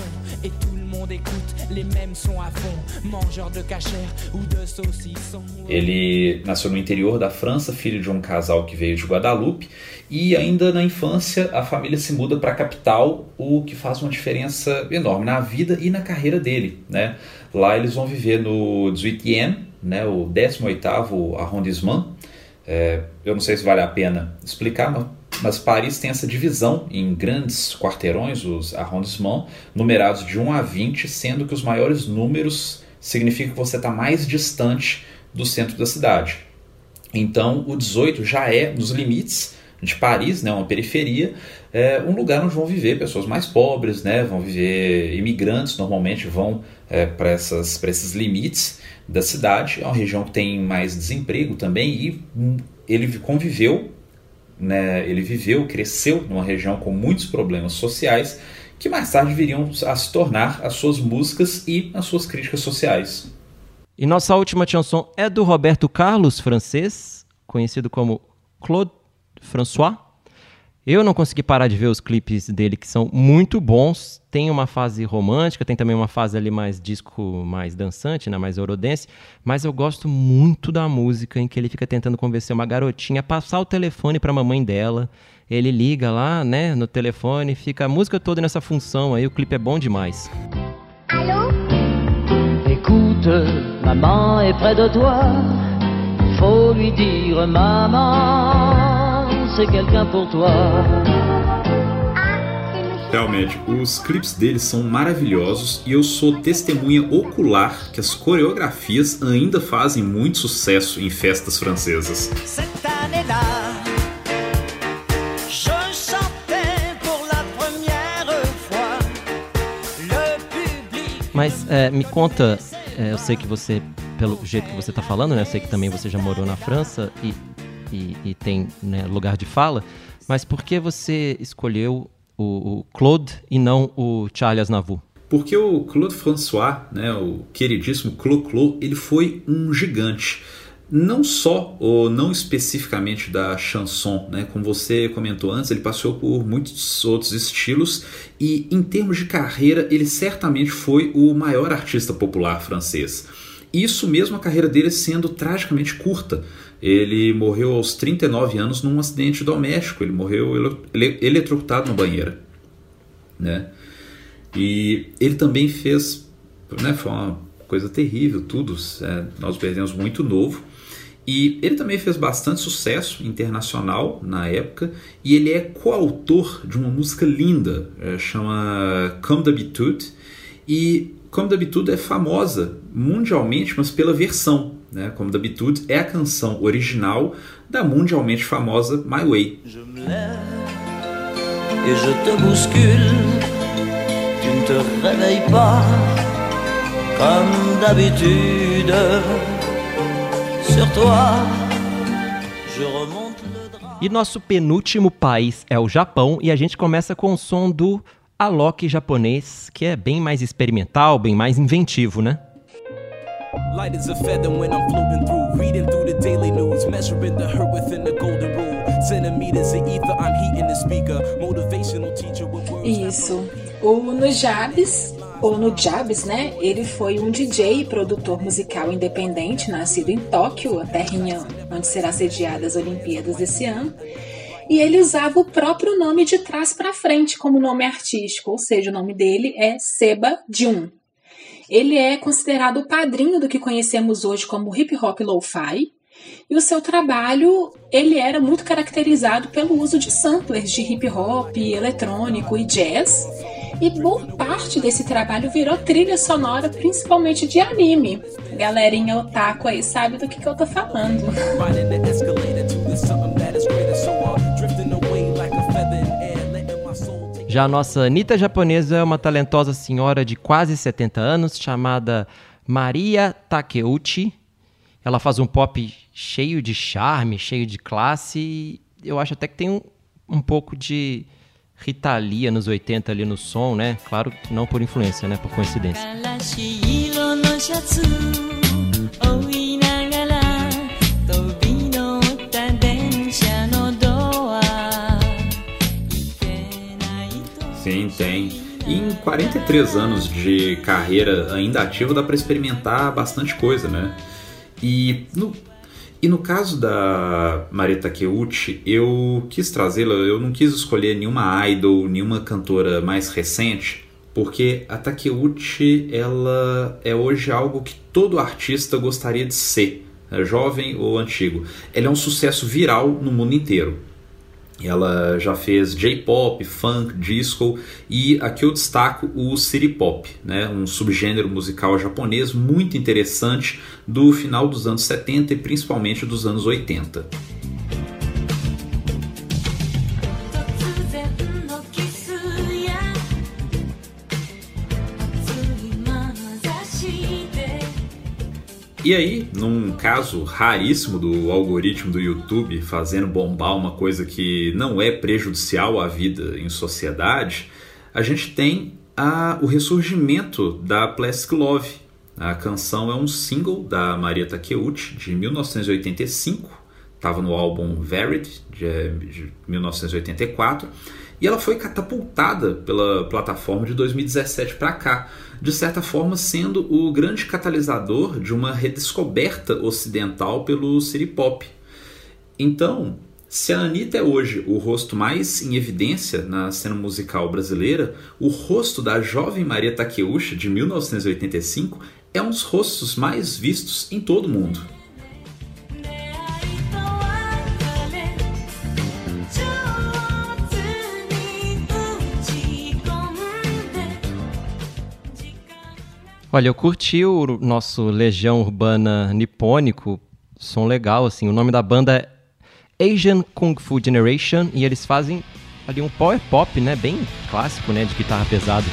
Ele nasceu no interior da França, filho de um casal que veio de Guadalupe, e ainda na infância a família se muda para a capital, o que faz uma diferença enorme na vida e na carreira dele, né? Lá eles vão viver no 18e, né, o 18º arrondissement. Eu não sei se vale a pena explicar, mas Paris tem essa divisão em grandes quarteirões, os arrondissements, numerados de 1 a 20, sendo que os maiores números significam que você está mais distante do centro da cidade. Então, o 18 já é nos limites de Paris, né, uma periferia, um lugar onde vão viver pessoas mais pobres, né, vão viver imigrantes, normalmente vão para esses limites da cidade. É uma região que tem mais desemprego também, e ele conviveu, né, ele viveu, cresceu numa região com muitos problemas sociais que mais tarde viriam a se tornar as suas músicas e as suas críticas sociais. E nossa última chanson é do Roberto Carlos, francês, conhecido como Claude François. Eu não consegui parar de ver os clipes dele, que são muito bons. Tem uma fase romântica, tem também uma fase ali mais disco, mais dançante, né, mais eurodance. Mas eu gosto muito da música em que ele fica tentando convencer uma garotinha a passar o telefone para a mamãe dela. Ele liga lá, né, no telefone, fica a música toda nessa função aí. O clipe é bom demais. Allô? Écoute, maman est près de toi. Faut lui dire, maman, c'est quelqu'un pour toi. Realmente, os clipes deles são maravilhosos e eu sou testemunha ocular que as coreografias ainda fazem muito sucesso em festas francesas. Mas me conta, eu sei que você, pelo jeito que você está falando, né, eu sei que também você já morou na França e tem, né, lugar de fala, mas por que você escolheu o Claude e não o Charles Aznavour? Porque o Claude François, né, o queridíssimo Clo-Clo, ele foi um gigante. Não só, ou não especificamente da chanson, né? Como você comentou antes, ele passou por muitos outros estilos e, em termos de carreira, ele certamente foi o maior artista popular francês. Isso mesmo a carreira dele sendo tragicamente curta. Ele morreu aos 39 anos num acidente doméstico, ele morreu eletrocutado na banheira, né? E ele também fez, né, foi uma coisa terrível, tudo, nós perdemos muito novo. E ele também fez bastante sucesso internacional na época, e ele é coautor de uma música linda, chama Comme d'habitude, e Comme d'habitude é famosa mundialmente, mas pela versão, né? Comme d'habitude é a canção original da mundialmente famosa My Way. Je me lève et je te bouscule, tu ne te réveilles pas comme d'habitude, sur toi je remonte le drap. E nosso penúltimo país é o Japão, e a gente começa com o som do Alok japonês, que é bem mais experimental, bem mais inventivo, né? Light as a feather when I'm floating through, reading through the daily news, measuring the hurt within the golden rule. Centimeters of ether, I'm heating the speaker. Motivational teacher with words. Isso. O Nujabes, ou Nujabes, né? Ele foi um DJ e produtor musical independente, nascido em Tóquio, a terrinha onde será sediada as Olimpíadas desse ano. E ele usava o próprio nome de trás para frente como nome artístico, ou seja, o nome dele é Seba Jun. Ele é considerado o padrinho do que conhecemos hoje como hip hop lo-fi, e o seu trabalho ele era muito caracterizado pelo uso de samplers de hip hop, eletrônico e jazz, e boa parte desse trabalho virou trilha sonora, principalmente de anime. Galerinha otaku aí sabe do que eu tô falando. Já a nossa Anitta japonesa é uma talentosa senhora de quase 70 anos, chamada Maria Takeuchi. Ela faz um pop cheio de charme, cheio de classe, e eu acho até que tem um pouco de Rita Lee nos 80 ali no som, né? Claro, não por influência, né? Por coincidência. Sim, tem. E em 43 anos de carreira ainda ativa dá para experimentar bastante coisa, né? E no caso da Maria Takeuchi, eu quis trazê-la, eu não quis escolher nenhuma idol, nenhuma cantora mais recente, porque a Takeuchi, ela é hoje algo que todo artista gostaria de ser, né? Jovem ou antigo. Ela é um sucesso viral no mundo inteiro. Ela já fez J-pop, funk, disco, e aqui eu destaco o city pop, né? Um subgênero musical japonês muito interessante do final dos anos 70 e principalmente dos anos 80. E aí, num caso raríssimo do algoritmo do YouTube fazendo bombar uma coisa que não é prejudicial à vida em sociedade, a gente tem o ressurgimento da Plastic Love. A canção é um single da Maria Takeuchi de 1985, estava no álbum Varied de 1984, e ela foi catapultada pela plataforma de 2017 para cá, de certa forma sendo o grande catalisador de uma redescoberta ocidental pelo city pop. Então, se a Anitta é hoje o rosto mais em evidência na cena musical brasileira, o rosto da jovem Maria Takeuchi de 1985 é um dos rostos mais vistos em todo o mundo. Olha, eu curti o nosso Legião Urbana nipônico, som legal, assim. O nome da banda é Asian Kung Fu Generation e eles fazem ali um power pop, né, bem clássico, né, de guitarra pesada.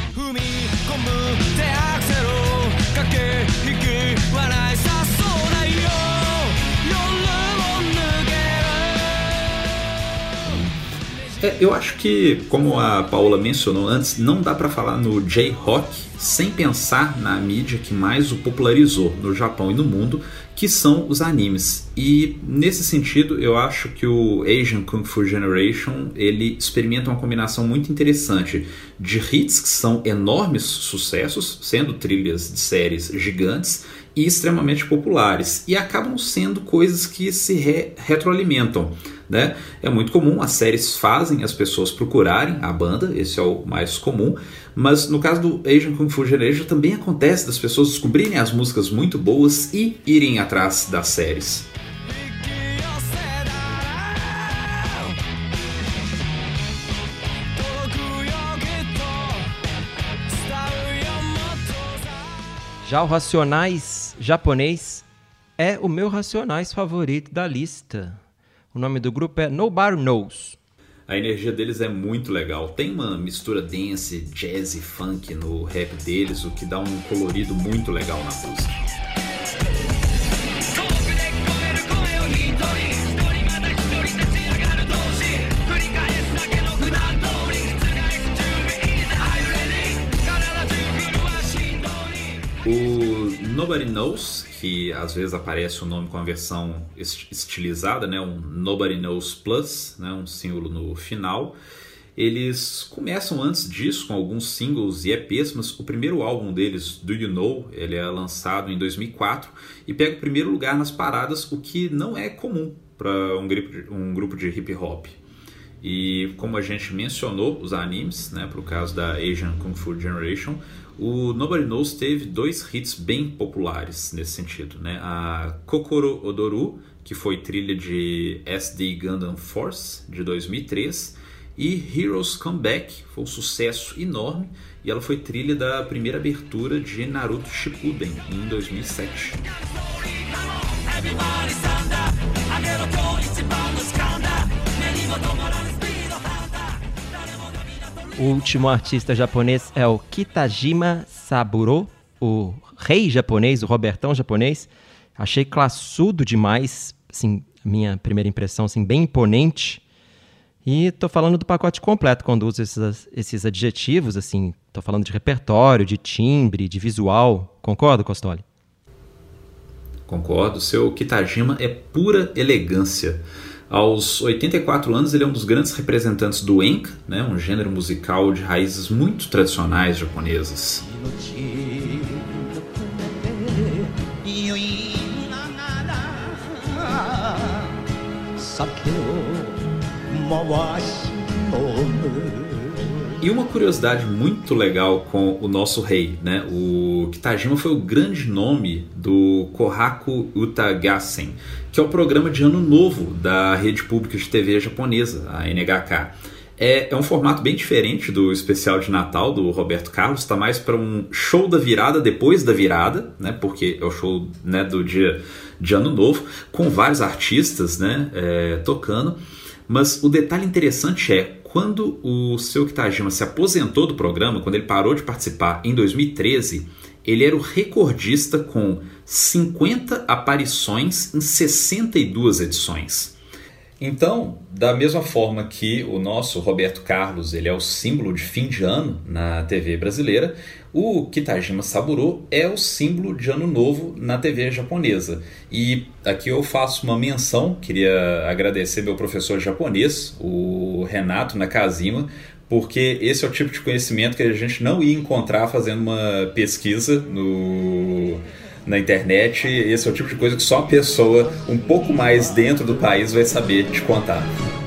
Eu acho que, como a Paola mencionou antes, não dá para falar no J-Rock sem pensar na mídia que mais o popularizou no Japão e no mundo, que são os animes. E nesse sentido, eu acho que o Asian Kung Fu Generation ele experimenta uma combinação muito interessante de hits que são enormes sucessos, sendo trilhas de séries gigantes e extremamente populares, e acabam sendo coisas que se retroalimentam, né? É muito comum, as séries fazem as pessoas procurarem a banda, esse é o mais comum, mas no caso do Asian Kung Fu Generation também acontece das pessoas descobrirem as músicas muito boas e irem atrás das séries. Já o Racionais japonês é o meu Racionais favorito da lista. O nome do grupo é Nobody Knows. A energia deles é muito legal. Tem uma mistura dance, jazz e funk no rap deles, o que dá um colorido muito legal na música. O Nobody Knows, que às vezes aparece o nome com a versão estilizada, né, um Nobody Knows Plus, né, um símbolo no final. Eles começam antes disso com alguns singles e EPs, mas o primeiro álbum deles, Do You Know, ele é lançado em 2004 e pega o primeiro lugar nas paradas, o que não é comum para um grupo de hip hop. E como a gente mencionou os animes, né, para o caso da Asian Kung Fu Generation, o Nobody Knows teve 2 hits bem populares nesse sentido, né? A Kokoro Odoru, que foi trilha de SD Gundam Force, de 2003, e Heroes Come Back, foi um sucesso enorme, e ela foi trilha da primeira abertura de Naruto Shippuden, em 2007. O último artista japonês é o Kitajima Saburo, o rei japonês, o Robertão japonês. Achei classudo demais, assim, minha primeira impressão, assim, bem imponente. E tô falando do pacote completo quando uso esses adjetivos, assim, tô falando de repertório, de timbre, de visual. Concorda, Costoli? Concordo, seu Kitajima é pura elegância. Aos 84 anos, ele é um dos grandes representantes do enka, né, um gênero musical de raízes muito tradicionais japonesas. E uma curiosidade muito legal com o nosso rei, né? O Kitajima foi o grande nome do Kohaku Utagassen, que é o programa de ano novo da rede pública de TV japonesa, a NHK. É um formato bem diferente do especial de Natal do Roberto Carlos, está mais para um show da virada depois da virada, né? Porque é o show, né, do dia de ano novo, com vários artistas, né, tocando. Mas o detalhe interessante é, quando o seu Kitajima se aposentou do programa, quando ele parou de participar em 2013, ele era o recordista com 50 aparições em 62 edições. Então, da mesma forma que o nosso Roberto Carlos ele é o símbolo de fim de ano na TV brasileira, o Kitajima Saburo é o símbolo de ano novo na TV japonesa. E aqui eu faço uma menção, queria agradecer meu professor japonês, o Renato Nakazima, porque esse é o tipo de conhecimento que a gente não ia encontrar fazendo uma pesquisa na internet. Esse é o tipo de coisa que só uma pessoa um pouco mais dentro do país vai saber te contar.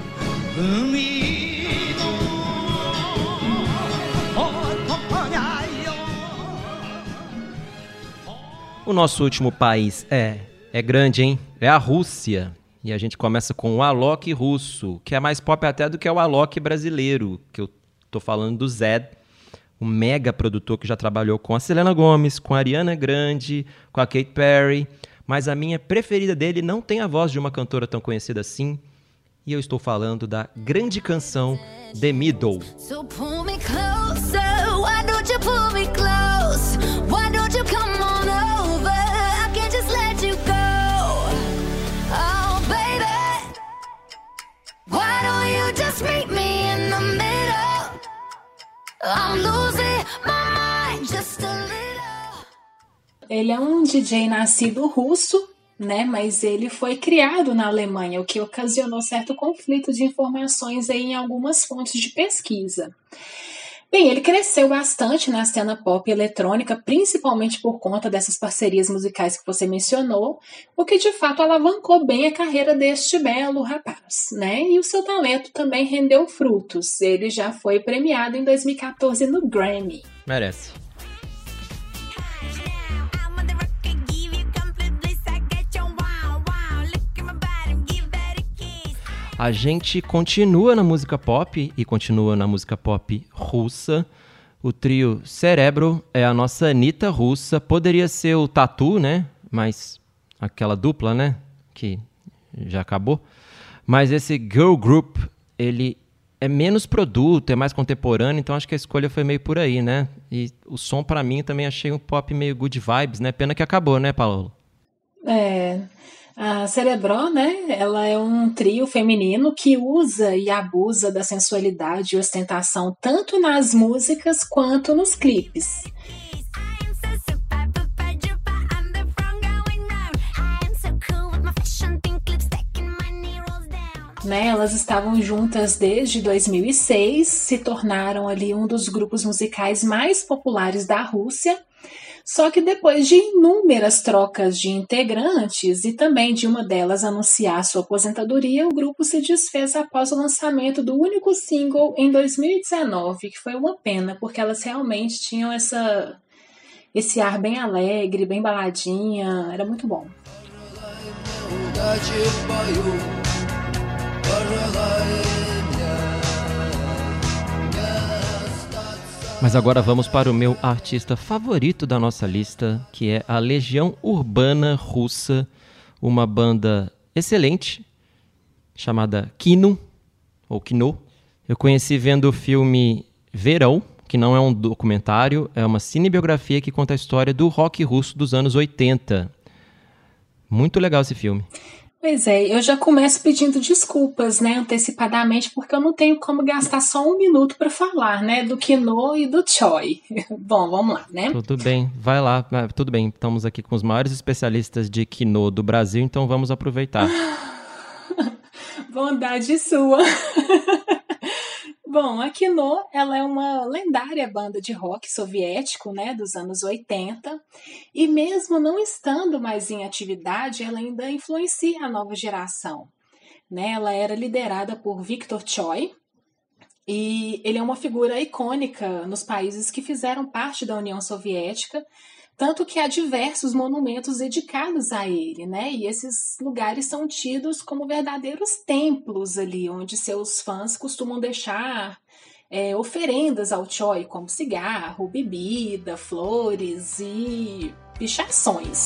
O nosso último país é grande, hein? É a Rússia. E a gente começa com o Alok russo, que é mais pop até do que o Alok brasileiro, que eu tô falando do Zed, um mega produtor que já trabalhou com a Selena Gomez, com a Ariana Grande, com a Katy Perry, mas a minha preferida dele não tem a voz de uma cantora tão conhecida assim, e eu estou falando da grande canção The Middle. So pull me closer, why don't you pull me close? Why don't you come on over? I can't just let you go. Oh baby, why don't you just meet me in the middle? I'm losing my mind just a little. Ele é um DJ nascido russo, né? Mas ele foi criado na Alemanha, o que ocasionou certo conflito de informações aí em algumas fontes de pesquisa. Bem, ele cresceu bastante na cena pop eletrônica, principalmente por conta dessas parcerias musicais que você mencionou, o que de fato alavancou bem a carreira deste belo rapaz, né? E o seu talento também rendeu frutos. Ele já foi premiado em 2014 no Grammy. Merece. A gente continua na música pop e continua na música pop russa O trio Cerebro é a nossa Anitta russa. Poderia ser o Tatu, né? Mas aquela dupla, né? Que já acabou. Mas esse girl group, ele é menos produto, é mais contemporâneo, então acho que a escolha foi meio por aí, né? E o som, pra mim, também achei um pop meio good vibes, né? Pena que acabou, né, Paulo? A Cerebro, né? Ela é um trio feminino que usa e abusa da sensualidade e ostentação tanto nas músicas quanto nos clipes. Né, elas estavam juntas desde 2006, se tornaram ali um dos grupos musicais mais populares da Rússia. Só que depois de inúmeras trocas de integrantes e também de uma delas anunciar sua aposentadoria, o grupo se desfez após o lançamento do único single em 2019, que foi uma pena, porque elas realmente tinham esse ar bem alegre, bem baladinha, era muito bom. Mas agora vamos para o meu artista favorito da nossa lista, que é a Legião Urbana Russa, uma banda excelente, chamada Kino, ou Kino. Eu conheci vendo o filme Verão, que não é um documentário, é uma cinebiografia que conta a história do rock russo dos anos 80. Muito legal esse filme. Pois é, eu já começo pedindo desculpas, né, antecipadamente, porque eu não tenho como gastar só 1 minuto para falar, né, do Kino e do Choi. Bom, vamos lá, né? Tudo bem, vai lá, tudo bem. Estamos aqui com os maiores especialistas de Kino do Brasil, então vamos aproveitar. Bondade sua. Bom, a Kino, ela é uma lendária banda de rock soviético, né, dos anos 80, e mesmo não estando mais em atividade, ela ainda influencia a nova geração. Né? Ela era liderada por Viktor Choi, e ele é uma figura icônica nos países que fizeram parte da União Soviética, tanto que há diversos monumentos dedicados a ele, né? E esses lugares são tidos como verdadeiros templos ali, onde seus fãs costumam deixar oferendas ao Choi, como cigarro, bebida, flores e pichações.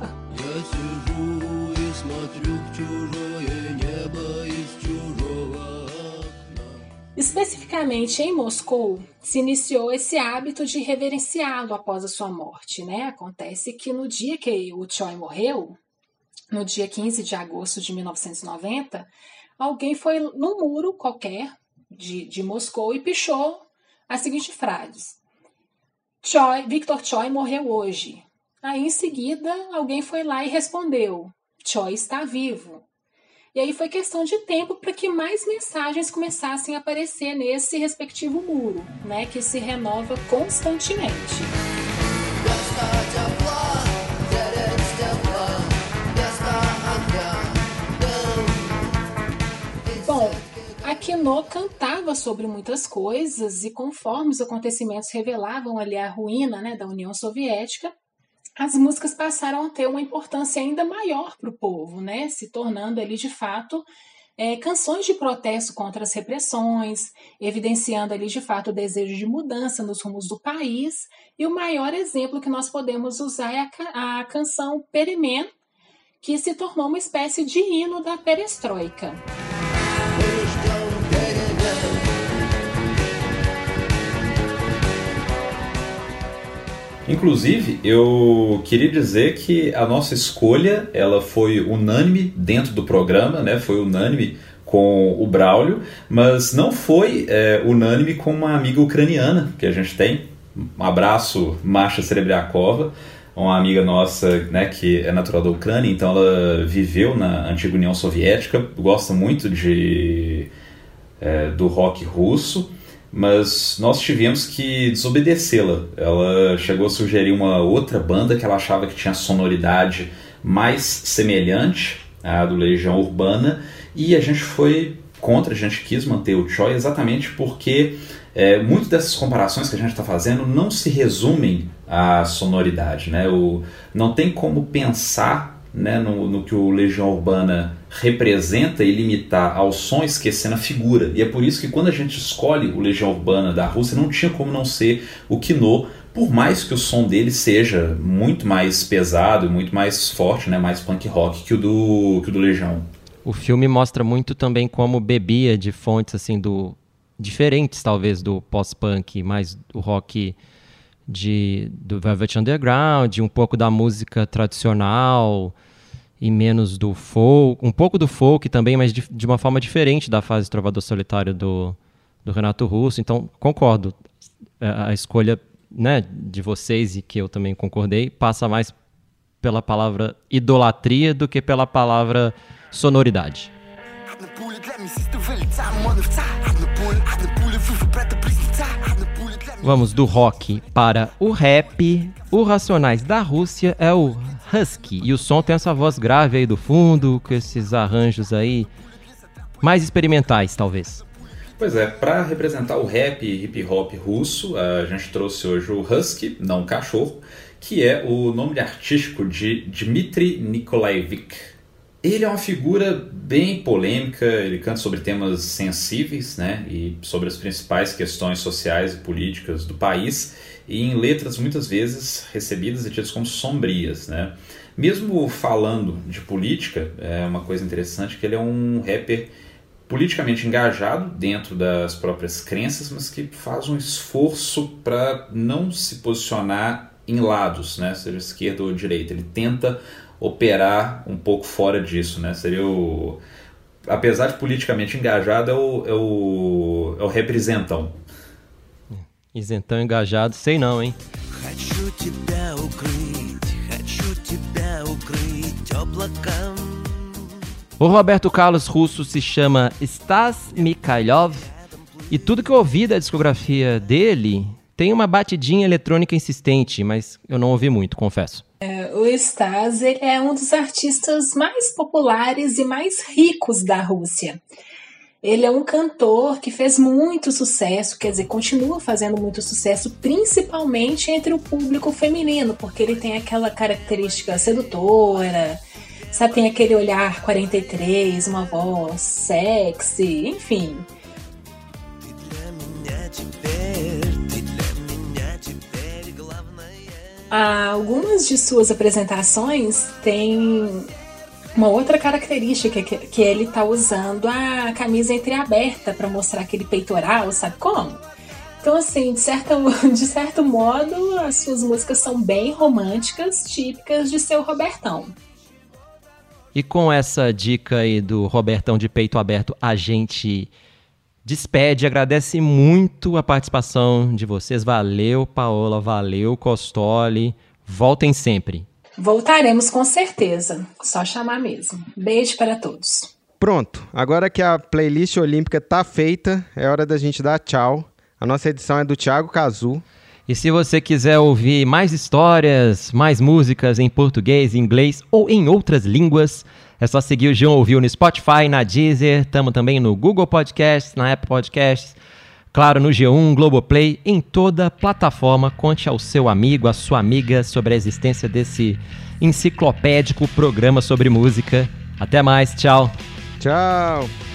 Especificamente em Moscou, se iniciou esse hábito de reverenciá-lo após a sua morte, né? Acontece que no dia que o Choi morreu, no dia 15 de agosto de 1990, alguém foi num muro qualquer de Moscou e pichou a seguinte frase: Viktor Choi morreu hoje. Aí, em seguida, alguém foi lá e respondeu: Choi está vivo. E aí foi questão de tempo para que mais mensagens começassem a aparecer nesse respectivo muro, né, que se renova constantemente. Bom, a Kino cantava sobre muitas coisas e conforme os acontecimentos revelavam ali a ruína, né, da União Soviética, as músicas passaram a ter uma importância ainda maior para o povo, né? Se tornando ali, de fato, canções de protesto contra as repressões, evidenciando ali, de fato, o desejo de mudança nos rumos do país. E o maior exemplo que nós podemos usar é a canção Peremen, que se tornou uma espécie de hino da perestroika. Inclusive, eu queria dizer que a nossa escolha ela foi unânime dentro do programa, né? Foi unânime com o Braulio, mas não foi unânime com uma amiga ucraniana que a gente tem. Um abraço, Masha Serebriakova, uma amiga nossa, né, que é natural da Ucrânia, então ela viveu na antiga União Soviética, gosta muito do rock russo. Mas nós tivemos que desobedecê-la. Ela chegou a sugerir uma outra banda que ela achava que tinha sonoridade mais semelhante à do Legião Urbana, e a gente foi contra, a gente quis manter o Choi exatamente porque muitas dessas comparações que a gente está fazendo não se resumem à sonoridade, né? Não tem como pensar né, no que o Legião Urbana representa e limitar ao som, esquecendo a figura. E é por isso que quando a gente escolhe o Legião Urbana da Rússia, não tinha como não ser o Kino, por mais que o som dele seja muito mais pesado, muito mais forte, né, mais punk rock que o do Legião. O filme mostra muito também como bebia de fontes assim diferentes, talvez, do pós-punk, mais o rock do Velvet Underground, um pouco da música tradicional e menos do folk, um pouco do folk também, mas de uma forma diferente da fase Trovador Solitário do Renato Russo. Então, concordo. A escolha, né, de vocês, e que eu também concordei, passa mais pela palavra idolatria do que pela palavra sonoridade. Vamos do rock para o rap. O Racionais da Rússia é o Husky, e o som tem essa voz grave aí do fundo, com esses arranjos aí mais experimentais, talvez. Pois é, para representar o rap e hip hop russo, a gente trouxe hoje o Husky, não cachorro, que é o nome artístico de Dmitry Nikolaevich. Ele é uma figura bem polêmica, ele canta sobre temas sensíveis, né, e sobre as principais questões sociais e políticas do país, e em letras muitas vezes recebidas e tidas como sombrias, né. Mesmo falando de política, é uma coisa interessante que ele é um rapper politicamente engajado dentro das próprias crenças, mas que faz um esforço para não se posicionar em lados, né, seja esquerda ou direita. Ele tenta operar um pouco fora disso, né? Seria apesar de politicamente engajado, é o representão. Isentão engajado, sei não, hein? O Roberto Carlos russo se chama Stas Mikhailov, e tudo que eu ouvi da discografia dele tem uma batidinha eletrônica insistente, mas eu não ouvi muito, confesso. O Stas, ele é um dos artistas mais populares e mais ricos da Rússia. Ele é um cantor que fez muito sucesso, quer dizer, continua fazendo muito sucesso, principalmente entre o público feminino, porque ele tem aquela característica sedutora, sabe, tem aquele olhar 43, uma voz sexy, enfim. Algumas de suas apresentações têm uma outra característica, que ele está usando a camisa entreaberta para mostrar aquele peitoral, sabe como? Então, assim, de certo modo, as suas músicas são bem românticas, típicas de seu Robertão. E com essa dica aí do Robertão de peito aberto, a gente despede, agradece muito a participação de vocês. Valeu, Paola, valeu, Costoli. Voltem sempre. Voltaremos com certeza, só chamar mesmo. Beijo para todos. Pronto, agora que a playlist olímpica tá feita, é hora da gente dar tchau. A nossa edição é do Thiago Cazu. E se você quiser ouvir mais histórias, mais músicas em português, inglês ou em outras línguas, é só seguir o João Ouviu no Spotify, na Deezer, estamos também no Google Podcasts, na Apple Podcasts, claro, no G1, Globoplay, em toda plataforma. Conte ao seu amigo, à sua amiga sobre a existência desse enciclopédico programa sobre música. Até mais, tchau. Tchau.